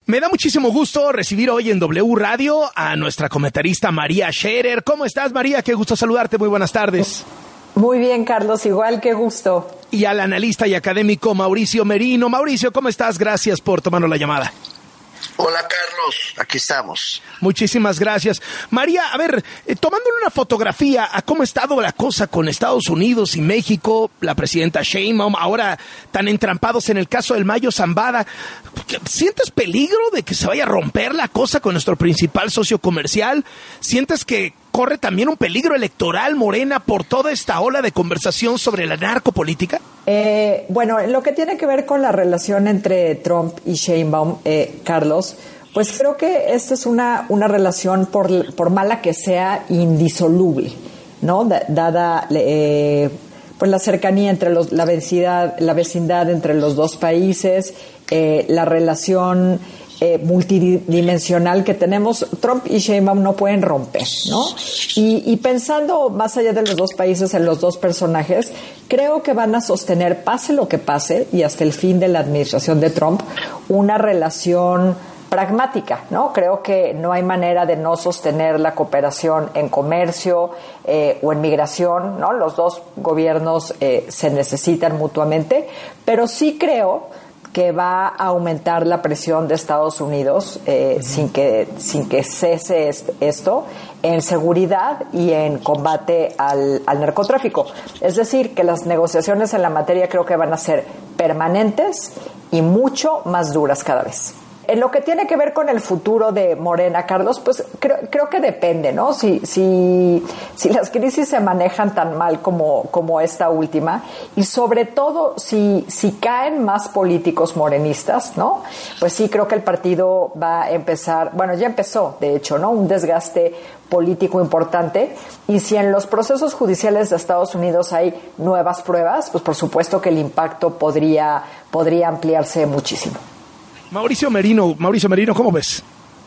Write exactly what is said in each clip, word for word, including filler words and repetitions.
Me da muchísimo gusto recibir hoy en W Radio a nuestra comentarista María Scherer. ¿Cómo estás, María? Qué gusto saludarte. Muy buenas tardes. Muy bien, Carlos. Igual, qué gusto. Y al analista y académico Mauricio Merino. Mauricio, ¿cómo estás? Gracias por tomarnos la llamada. Hola, Carlos. Aquí estamos. Muchísimas gracias. María, a ver, eh, tomándole una fotografía a cómo ha estado la cosa con Estados Unidos y México, la presidenta Sheinbaum, ahora tan entrampados en el caso del Mayo Zambada, ¿sientes peligro de que se vaya a romper la cosa con nuestro principal socio comercial? ¿Sientes que corre también un peligro electoral Morena por toda esta ola de conversación sobre la narcopolítica? Eh, bueno, lo que tiene que ver con la relación entre Trump y Sheinbaum, eh, Carlos, pues creo que esta es una, una relación, por, por mala que sea, indisoluble, ¿no? Da, dada eh, pues la cercanía entre los, la vecindad, la vecindad entre los dos países, eh, la relación Eh, multidimensional que tenemos. Trump y Sheinbaum no pueden romper, ¿no? Y, y pensando más allá de los dos países, en los dos personajes, creo que van a sostener, pase lo que pase, y hasta el fin de la administración de Trump, una relación pragmática, ¿no? Creo que no hay manera de no sostener la cooperación en comercio eh, o en migración, ¿no? Los dos gobiernos eh, se necesitan mutuamente, pero sí creo que va a aumentar la presión de Estados Unidos eh, uh-huh. sin que sin que cese esto en seguridad y en combate al, al narcotráfico. Es decir, que las negociaciones en la materia creo que van a ser permanentes y mucho más duras cada vez. En lo que tiene que ver con el futuro de Morena, Carlos, pues creo, creo que depende, ¿no? Si, si, si las crisis se manejan tan mal como, como esta última, y sobre todo si, si caen más políticos morenistas, ¿no? Pues sí, creo que el partido va a empezar, bueno, ya empezó, de hecho, ¿no? Un desgaste político importante, y si en los procesos judiciales de Estados Unidos hay nuevas pruebas, pues por supuesto que el impacto podría, podría ampliarse muchísimo. Mauricio Merino, Mauricio Merino, ¿cómo ves?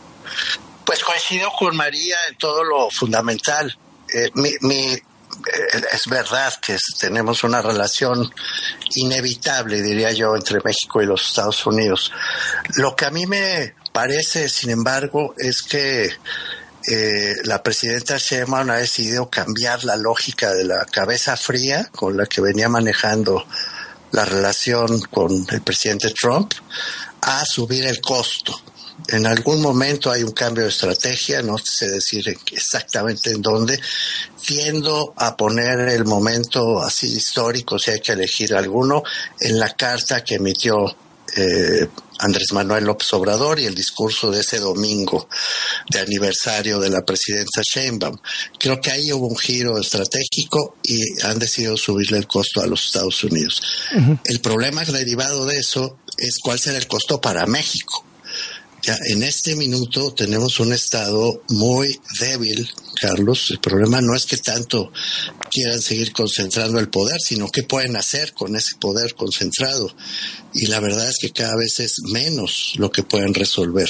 Pues coincido con María en todo lo fundamental. Eh, mi, mi, eh, es verdad que tenemos una relación inevitable, diría yo, entre México y los Estados Unidos. Lo que a mí me parece, sin embargo, es que eh, la presidenta Sheinbaum ha decidido cambiar la lógica de la cabeza fría con la que venía manejando la relación con el presidente Trump, a subir el costo. En algún momento hay un cambio de estrategia, no sé decir exactamente en dónde. Tiendo a poner el momento así histórico, si hay que elegir alguno, en la carta que emitió eh, Andrés Manuel López Obrador y el discurso de ese domingo de aniversario de la presidenta Sheinbaum. Creo que ahí hubo un giro estratégico y han decidido subirle el costo a los Estados Unidos. Uh-huh. El problema derivado de eso es cuál será el costo para México. Ya en este minuto tenemos un estado muy débil, Carlos. El problema no es que tanto quieran seguir concentrando el poder, sino qué pueden hacer con ese poder concentrado. Y la verdad es que cada vez es menos lo que pueden resolver.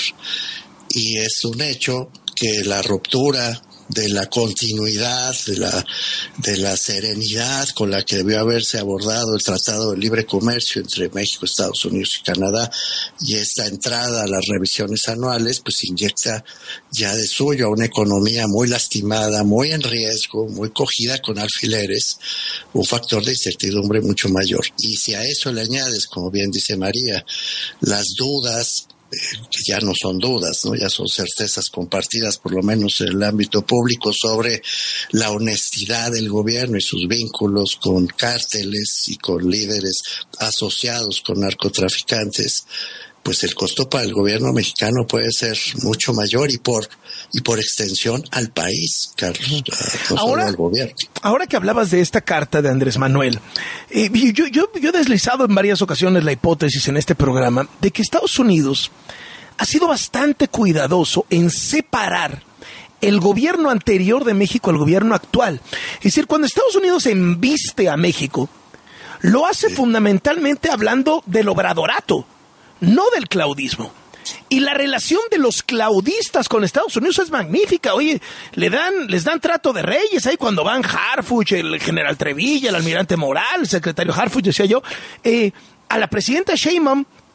Y es un hecho que la ruptura de la continuidad, de la, de la serenidad con la que debió haberse abordado el Tratado de Libre Comercio entre México, Estados Unidos y Canadá, y esta entrada a las revisiones anuales, pues inyecta ya de suyo a una economía muy lastimada, muy en riesgo, muy cogida con alfileres, un factor de incertidumbre mucho mayor. Y si a eso le añades, como bien dice María, las dudas, que ya no son dudas, ¿no? Ya son certezas compartidas, por lo menos en el ámbito público, sobre la honestidad del gobierno y sus vínculos con cárteles y con líderes asociados con narcotraficantes, pues el costo para el gobierno mexicano puede ser mucho mayor y por y por extensión al país, Carlos, no ahora, solo al gobierno. Ahora que hablabas de esta carta de Andrés Manuel, eh, yo, yo, yo he deslizado en varias ocasiones la hipótesis en este programa de que Estados Unidos ha sido bastante cuidadoso en separar el gobierno anterior de México al gobierno actual. Es decir, cuando Estados Unidos embiste a México, lo hace sí. fundamentalmente hablando del obradorato, no del claudismo. Y la relación de los claudistas con Estados Unidos es magnífica. Oye, le dan, les dan trato de reyes ahí cuando van Harfuch, el general Trevilla, el almirante Moral, el secretario Harfuch, decía yo, eh, a la presidenta Sheinbaum,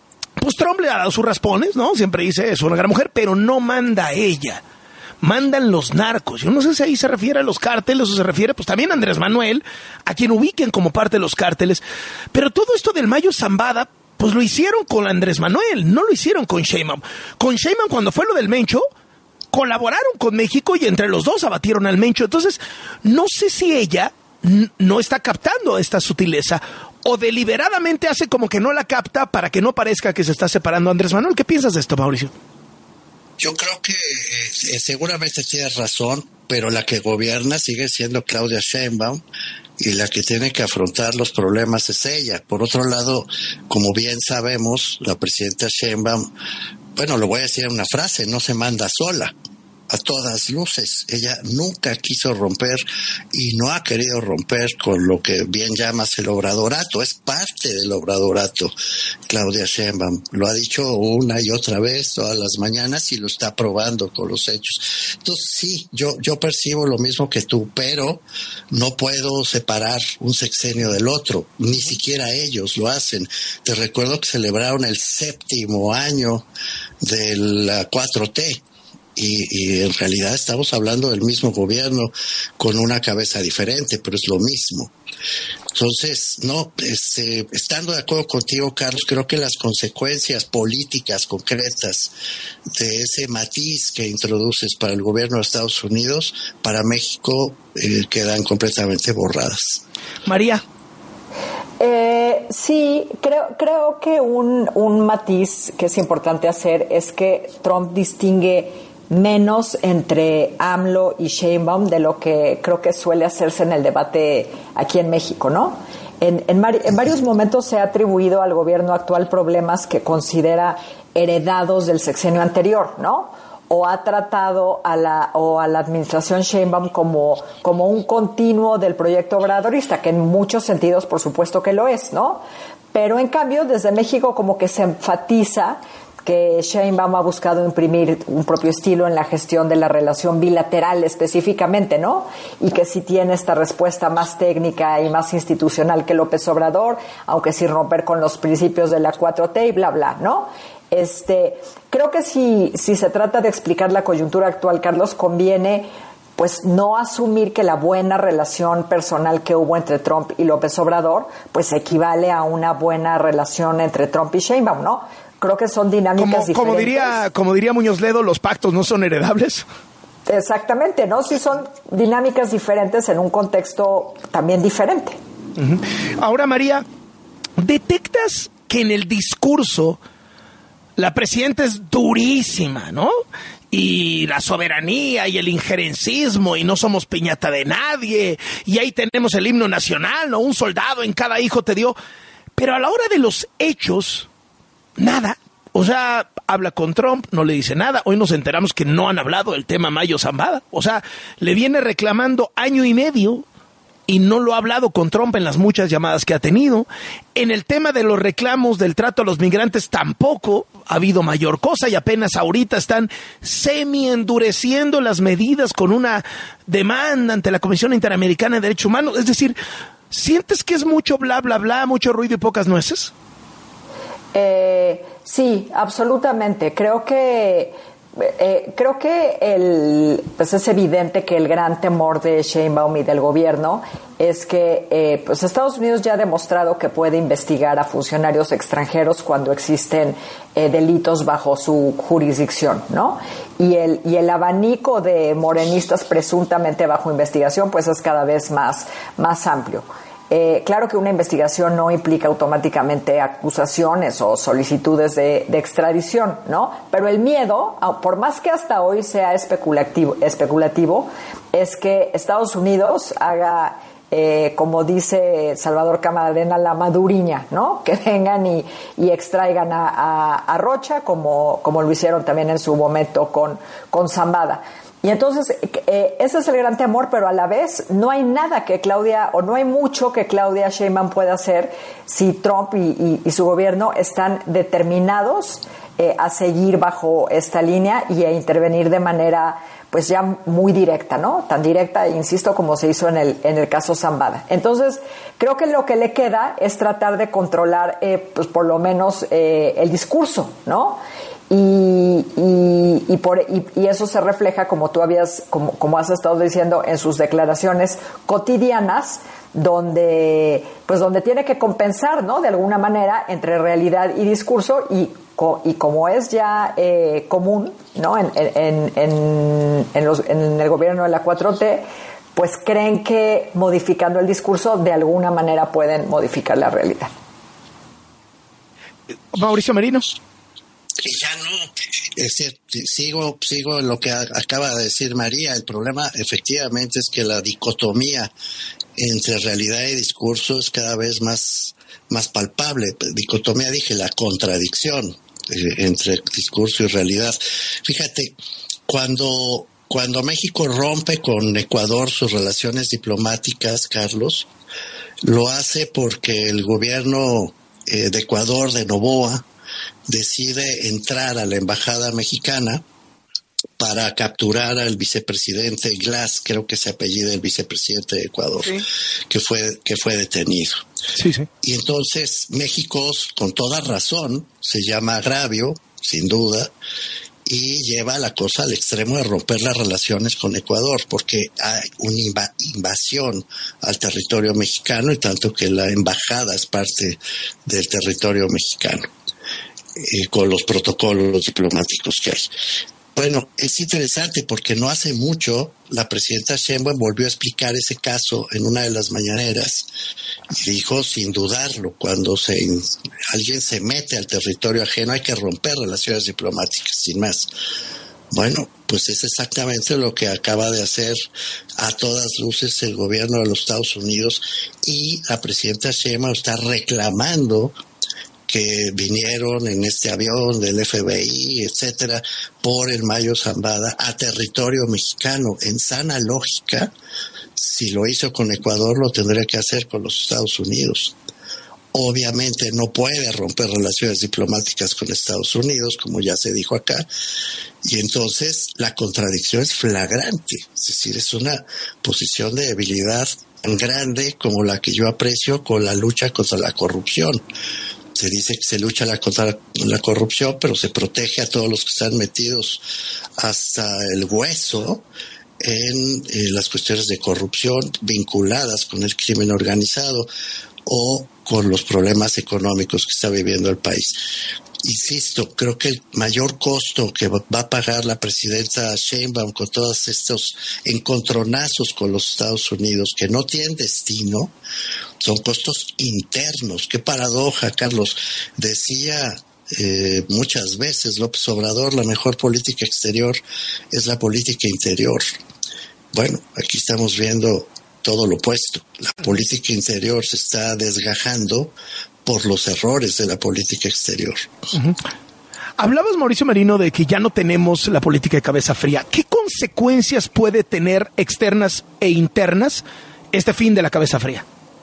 pues Trump le ha dado sus raspones, ¿no? Siempre dice, es una gran mujer, pero no manda ella. Mandan los narcos. Yo no sé si ahí se refiere a los cárteles o se refiere pues también a Andrés Manuel, a quien ubiquen como parte de los cárteles. Pero todo esto del Mayo Zambada, pues lo hicieron con Andrés Manuel, no lo hicieron con Sheinbaum. Con Sheinbaum, cuando fue lo del Mencho, colaboraron con México y entre los dos abatieron al Mencho. Entonces, no sé si ella n- no está captando esta sutileza o deliberadamente hace como que no la capta para que no parezca que se está separando a Andrés Manuel. ¿Qué piensas de esto, Mauricio? Yo creo que eh, seguramente tienes razón, pero la que gobierna sigue siendo Claudia Sheinbaum y la que tiene que afrontar los problemas es ella. Por otro lado, como bien sabemos, la presidenta Sheinbaum, bueno, lo voy a decir en una frase, no se manda sola. A todas luces, ella nunca quiso romper y no ha querido romper con lo que bien llamas el obradorato, es parte del obradorato. Claudia Sheinbaum lo ha dicho una y otra vez todas las mañanas y lo está probando con los hechos. Entonces sí, yo, yo percibo lo mismo que tú, pero no puedo separar un sexenio del otro, ni siquiera ellos lo hacen. Te recuerdo que celebraron el séptimo año de la cuatro T. Y, y en realidad estamos hablando del mismo gobierno con una cabeza diferente, pero es lo mismo. Entonces, no, este, estando de acuerdo contigo, Carlos, creo que las consecuencias políticas concretas de ese matiz que introduces para el gobierno de Estados Unidos, para México, eh, quedan completamente borradas. María. Eh, sí, creo, creo que un, un matiz que es importante hacer es que Trump distingue menos entre AMLO y Sheinbaum de lo que creo que suele hacerse en el debate aquí en México, ¿no? En, en, en varios momentos se ha atribuido al gobierno actual problemas que considera heredados del sexenio anterior, ¿no? O ha tratado a la o a la administración Sheinbaum como, como un continuo del proyecto obradorista, que en muchos sentidos, por supuesto que lo es, ¿no? Pero en cambio, desde México como que se enfatiza que Sheinbaum ha buscado imprimir un propio estilo en la gestión de la relación bilateral específicamente, ¿no? Y que sí tiene esta respuesta más técnica y más institucional que López Obrador, aunque sin romper con los principios de la cuatro T y bla, bla, ¿no? Este, creo que si, si se trata de explicar la coyuntura actual, Carlos, conviene pues no asumir que la buena relación personal que hubo entre Trump y López Obrador pues equivale a una buena relación entre Trump y Sheinbaum, ¿no? Creo que son dinámicas como, diferentes. Como diría, como diría Muñoz Ledo, los pactos no son heredables. Exactamente, ¿no? Sí son dinámicas diferentes en un contexto también diferente. Uh-huh. Ahora, María, ¿detectas que en el discurso la presidenta es durísima, ¿no? Y la soberanía y el injerencismo y no somos piñata de nadie y ahí tenemos el himno nacional, ¿no? Un soldado en cada hijo te dio. Pero a la hora de los hechos, nada. O sea, habla con Trump, no le dice nada. Hoy nos enteramos que no han hablado del tema Mayo Zambada. O sea, le viene reclamando año y medio y no lo ha hablado con Trump en las muchas llamadas que ha tenido. En el tema de los reclamos del trato a los migrantes tampoco ha habido mayor cosa y apenas ahorita están semi-endureciendo las medidas con una demanda ante la Comisión Interamericana de Derechos Humanos. Es decir, ¿sientes que es mucho bla, bla, bla, mucho ruido y pocas nueces? Eh, sí, absolutamente. Creo que eh, creo que el, pues es evidente que el gran temor de Sheinbaum y del gobierno es que eh, pues Estados Unidos ya ha demostrado que puede investigar a funcionarios extranjeros cuando existen eh, delitos bajo su jurisdicción, ¿no? Y el y el abanico de morenistas presuntamente bajo investigación pues es cada vez más más amplio. Eh, claro que una investigación no implica automáticamente acusaciones o solicitudes de, de extradición, ¿no? Pero el miedo, por más que hasta hoy sea especulativo, especulativo es que Estados Unidos haga, eh, como dice Salvador Camarena, la maduriña, ¿no? Que vengan y, y extraigan a, a, a Rocha, como, como lo hicieron también en su momento con, con Zambada. Y entonces, eh, ese es el gran temor, pero a la vez no hay nada que Claudia, o no hay mucho que Claudia Sheinbaum pueda hacer si Trump y, y, y su gobierno están determinados eh, a seguir bajo esta línea y a intervenir de manera pues ya muy directa, ¿no? Tan directa, insisto, como se hizo en el en el caso Zambada. Entonces, creo que lo que le queda es tratar de controlar, eh, pues por lo menos eh, el discurso, ¿no? Y, y, y, por, y, y eso se refleja, como tú habías, como, como has estado diciendo, en sus declaraciones cotidianas, donde, pues donde tiene que compensar, ¿no? De alguna manera entre realidad y discurso y y como es ya eh, común, ¿no? En, en, en, en, los, en el gobierno de la cuatro T, pues creen que modificando el discurso de alguna manera pueden modificar la realidad. Mauricio Merino. Ya no, es decir, sigo, sigo en lo que acaba de decir María. El problema efectivamente es que la dicotomía entre realidad y discurso es cada vez más, más palpable. Dicotomía, dije, la contradicción entre discurso y realidad. Fíjate, cuando, cuando México rompe con Ecuador sus relaciones diplomáticas, Carlos, lo hace porque el gobierno eh, de Ecuador, de Noboa, decide entrar a la embajada mexicana para capturar al vicepresidente Glass, creo que se apellida el vicepresidente de Ecuador, sí. que fue que fue detenido. Sí, sí. Y entonces México, con toda razón, se llama agravio, sin duda, y lleva la cosa al extremo de romper las relaciones con Ecuador, porque hay una inv- invasión al territorio mexicano, y tanto que la embajada es parte del territorio mexicano, eh, con los protocolos diplomáticos que hay. Bueno, es interesante porque no hace mucho la presidenta Sheinbaum volvió a explicar ese caso en una de las mañaneras y dijo sin dudarlo, cuando se alguien se mete al territorio ajeno hay que romper relaciones diplomáticas, sin más. Bueno, pues es exactamente lo que acaba de hacer a todas luces el gobierno de los Estados Unidos, y la presidenta Sheinbaum está reclamando que vinieron en este avión del F B I, etcétera, por el Mayo Zambada a territorio mexicano. En sana lógica, si lo hizo con Ecuador, lo tendría que hacer con los Estados Unidos. Obviamente no puede romper relaciones diplomáticas con Estados Unidos, como ya se dijo acá, y entonces la contradicción es flagrante. Es decir, es una posición de debilidad tan grande como la que yo aprecio con la lucha contra la corrupción. Se dice que se lucha la, contra la, la corrupción, pero se protege a todos los que están metidos hasta el hueso en eh, las cuestiones de corrupción vinculadas con el crimen organizado o con los problemas económicos que está viviendo el país. Insisto, creo que el mayor costo que va a pagar la presidenta Sheinbaum con todos estos encontronazos con los Estados Unidos, que no tienen destino, son costos internos. Qué paradoja, Carlos. Decía eh, muchas veces López Obrador, la mejor política exterior es la política interior. Bueno, aquí estamos viendo todo lo opuesto. La política interior se está desgajando por los errores de la política exterior. Uh-huh. Hablabas, Mauricio Merino, de que ya no tenemos la política de cabeza fría. ¿Qué consecuencias puede tener externas e internas este fin de la cabeza fría?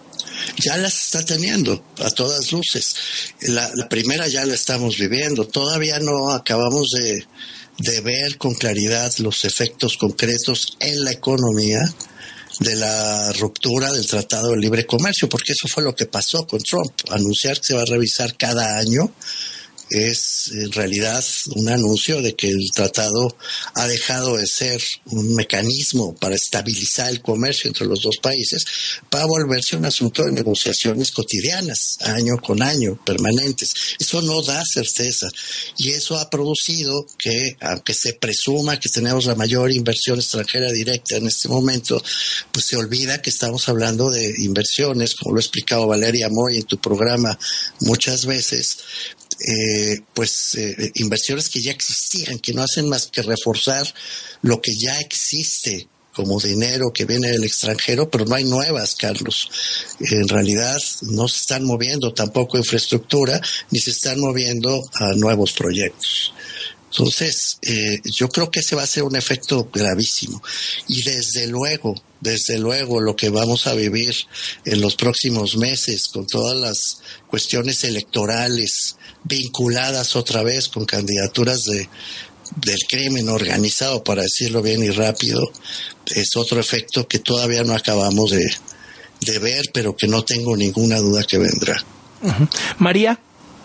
Ya las está teniendo a todas luces. La, la primera ya la estamos viviendo. Todavía no acabamos de, de ver con claridad los efectos concretos en la economía de la ruptura del Tratado de Libre Comercio, porque eso fue lo que pasó con Trump. Anunciar que se va a revisar cada año es en realidad un anuncio de que el tratado ha dejado de ser un mecanismo para estabilizar el comercio entre los dos países para volverse un asunto de negociaciones cotidianas, año con año, permanentes. Eso no da certeza, y eso ha producido que, aunque se presuma que tenemos la mayor inversión extranjera directa en este momento, pues se olvida que estamos hablando de inversiones, como lo ha explicado Valeria Moy en tu programa muchas veces, Eh, pues eh, inversiones que ya existían, que no hacen más que reforzar lo que ya existe como dinero que viene del extranjero, pero no hay nuevas, Carlos. En realidad no se están moviendo tampoco infraestructura, ni se están moviendo a nuevos proyectos. Entonces, eh, yo creo que ese va a ser un efecto gravísimo. Y desde luego, desde luego, lo que vamos a vivir en los próximos meses con todas las cuestiones electorales vinculadas otra vez con candidaturas de del crimen organizado, para decirlo bien y rápido, es otro efecto que todavía no acabamos de, de ver, pero que no tengo ninguna duda que vendrá. Uh-huh. María.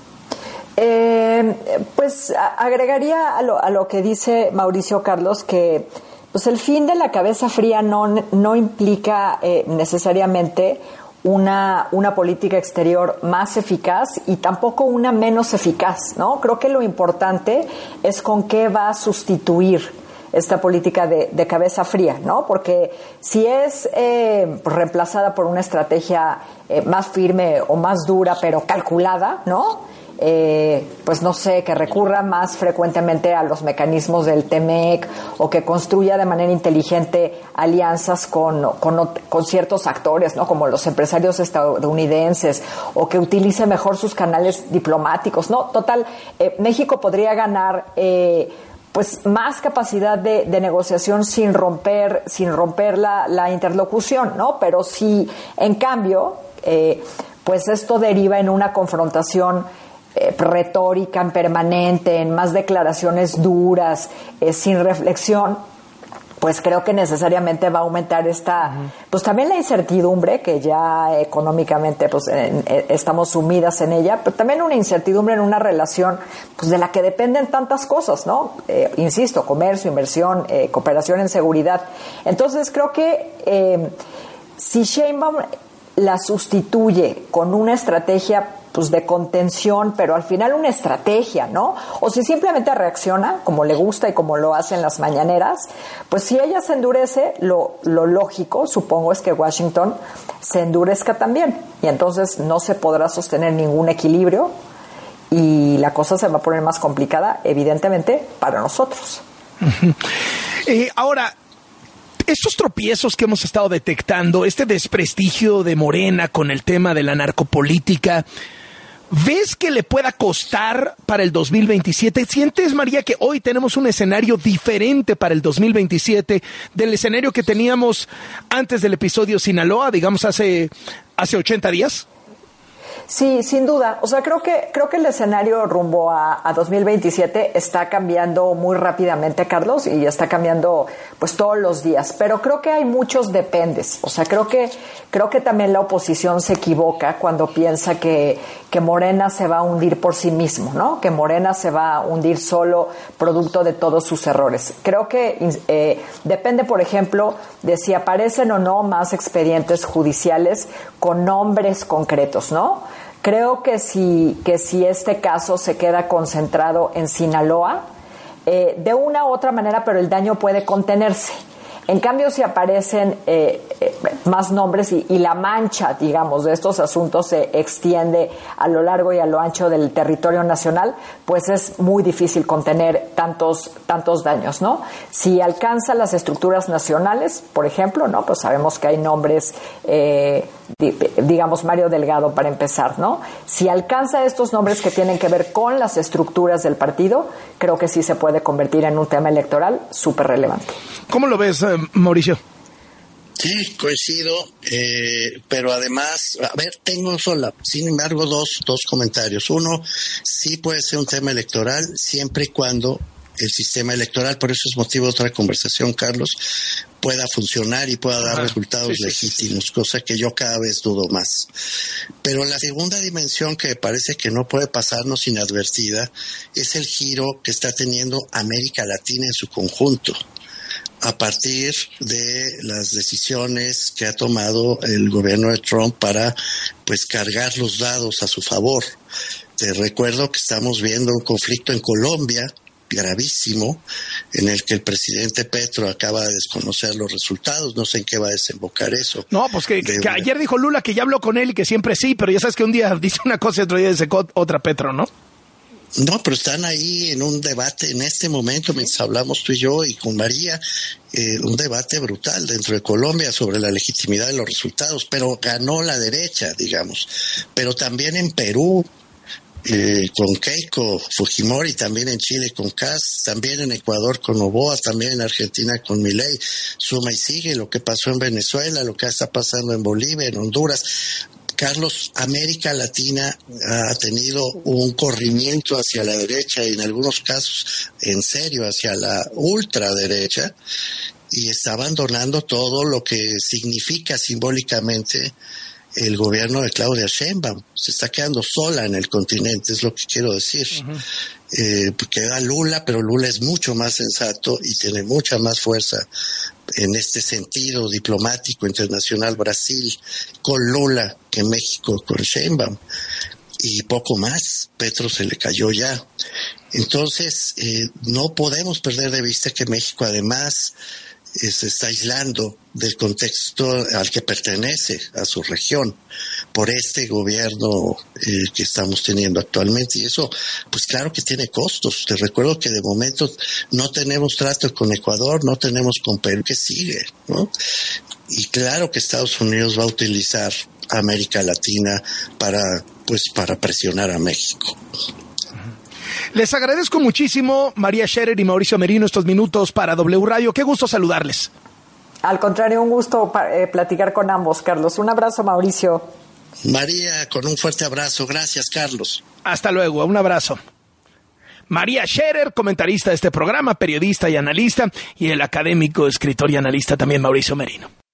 Eh, pues a, agregaría a lo, a lo que dice Mauricio Carlos que pues el fin de la cabeza fría no, no implica eh, necesariamente una, una política exterior más eficaz y tampoco una menos eficaz, ¿no? Creo que lo importante es con qué va a sustituir esta política de, de cabeza fría, ¿no? Porque si es eh, reemplazada por una estrategia eh, más firme o más dura, pero calculada, ¿no? Eh, pues no sé, que recurra más frecuentemente a los mecanismos del T M E C o que construya de manera inteligente alianzas con, con, con ciertos actores, ¿no? Como los empresarios estadounidenses, o que utilice mejor sus canales diplomáticos, ¿no? Total, eh, México podría ganar eh, pues más capacidad de, de negociación sin romper, sin romper la, la interlocución, ¿no? Pero si en cambio, eh, pues esto deriva en una confrontación Eh, retórica en permanente, en más declaraciones duras, eh, sin reflexión, pues creo que necesariamente va a aumentar esta, uh-huh. pues también la incertidumbre, que ya económicamente pues en, en, estamos sumidas en ella, pero también una incertidumbre en una relación pues de la que dependen tantas cosas, ¿no? Eh, insisto, comercio, inversión, eh, cooperación en seguridad. Entonces creo que eh, si Sheinbaum la sustituye con una estrategia pues de contención, pero al final una estrategia, ¿no? O si simplemente reacciona como le gusta y como lo hace en las mañaneras, pues si ella se endurece, lo, lo lógico, supongo, es que Washington se endurezca también, y entonces no se podrá sostener ningún equilibrio y la cosa se va a poner más complicada, evidentemente, para nosotros. Uh-huh. Eh, ahora, estos tropiezos que hemos estado detectando, este desprestigio de Morena con el tema de la narcopolítica, ¿ves que le pueda costar para el dos mil veintisiete? ¿Sientes, María, que hoy tenemos un escenario diferente para el dos mil veintisiete del escenario que teníamos antes del episodio Sinaloa, digamos hace, hace ochenta días? Sí, sin duda. O sea, creo que creo que el escenario rumbo a, a dos mil veintisiete está cambiando muy rápidamente, Carlos, y está cambiando pues todos los días. Pero creo que hay muchos dependes. O sea, creo que creo que también la oposición se equivoca cuando piensa que que Morena se va a hundir por sí mismo, ¿no? Que Morena se va a hundir solo producto de todos sus errores. Creo que eh, depende, por ejemplo, de si aparecen o no más expedientes judiciales con nombres concretos, ¿no? Creo que si, que si este caso se queda concentrado en Sinaloa, eh, de una u otra manera, pero el daño puede contenerse. En cambio, si aparecen eh, eh, más nombres y, y la mancha, digamos, de estos asuntos se extiende a lo largo y a lo ancho del territorio nacional, pues es muy difícil contener tantos tantos daños, ¿no? Si alcanza las estructuras nacionales, por ejemplo, ¿no? Pues sabemos que hay nombres, eh, digamos, Mario Delgado para empezar, ¿no? Si alcanza estos nombres que tienen que ver con las estructuras del partido, creo que sí se puede convertir en un tema electoral súper relevante. ¿Cómo lo ves, eh, Mauricio? Sí, coincido, eh, pero además, a ver, tengo sola, sin embargo, dos, dos comentarios. Uno, sí puede ser un tema electoral siempre y cuando el sistema electoral, por eso es motivo de otra conversación, Carlos, pueda funcionar y pueda dar Ajá, resultados sí, legítimos, sí, sí. Cosa que yo cada vez dudo más. Pero la segunda dimensión que me parece que no puede pasarnos inadvertida es el giro que está teniendo América Latina en su conjunto, a partir de las decisiones que ha tomado el gobierno de Trump para pues cargar los dados a su favor. Te recuerdo que estamos viendo un conflicto en Colombia gravísimo, en el que el presidente Petro acaba de desconocer los resultados. No sé en qué va a desembocar eso. No, pues que, que una... ayer dijo Lula que ya habló con él y que siempre sí, pero ya sabes que un día dice una cosa y otro día dice otra Petro, ¿no? No, pero están ahí en un debate en este momento, mientras hablamos tú y yo y con María, eh, un debate brutal dentro de Colombia sobre la legitimidad de los resultados, pero ganó la derecha, digamos. Pero también en Perú, eh, con Keiko Fujimori, también en Chile con Kast, también en Ecuador con Noboa, también en Argentina con Milei, suma y sigue lo que pasó en Venezuela, lo que está pasando en Bolivia, en Honduras. Carlos, América Latina ha tenido un corrimiento hacia la derecha y en algunos casos, en serio, hacia la ultraderecha, y está abandonando todo lo que significa simbólicamente el gobierno de Claudia Sheinbaum. Se está quedando sola en el continente, es lo que quiero decir. Uh-huh. Eh, queda Lula, pero Lula es mucho más sensato y tiene mucha más fuerza en este sentido diplomático internacional, Brasil con Lula que México con Sheinbaum, y poco más. Petro se le cayó ya. Entonces eh, no podemos perder de vista que México además eh, se está aislando del contexto al que pertenece, a su región, por este gobierno eh, que estamos teniendo actualmente, y eso pues claro que tiene costos. Te recuerdo que de momento no tenemos trato con Ecuador, no tenemos con Perú, que sigue, ¿no? Y claro que Estados Unidos va a utilizar a América Latina para pues para presionar a México. Les agradezco muchísimo, María Scherer y Mauricio Merino, estos minutos para W Radio. Qué gusto saludarles. Al contrario, un gusto eh, platicar con ambos, Carlos. Un abrazo, Mauricio. María, con un fuerte abrazo. Gracias, Carlos. Hasta luego, un abrazo. María Scherer, comentarista de este programa, periodista y analista, y el académico, escritor y analista también Mauricio Merino.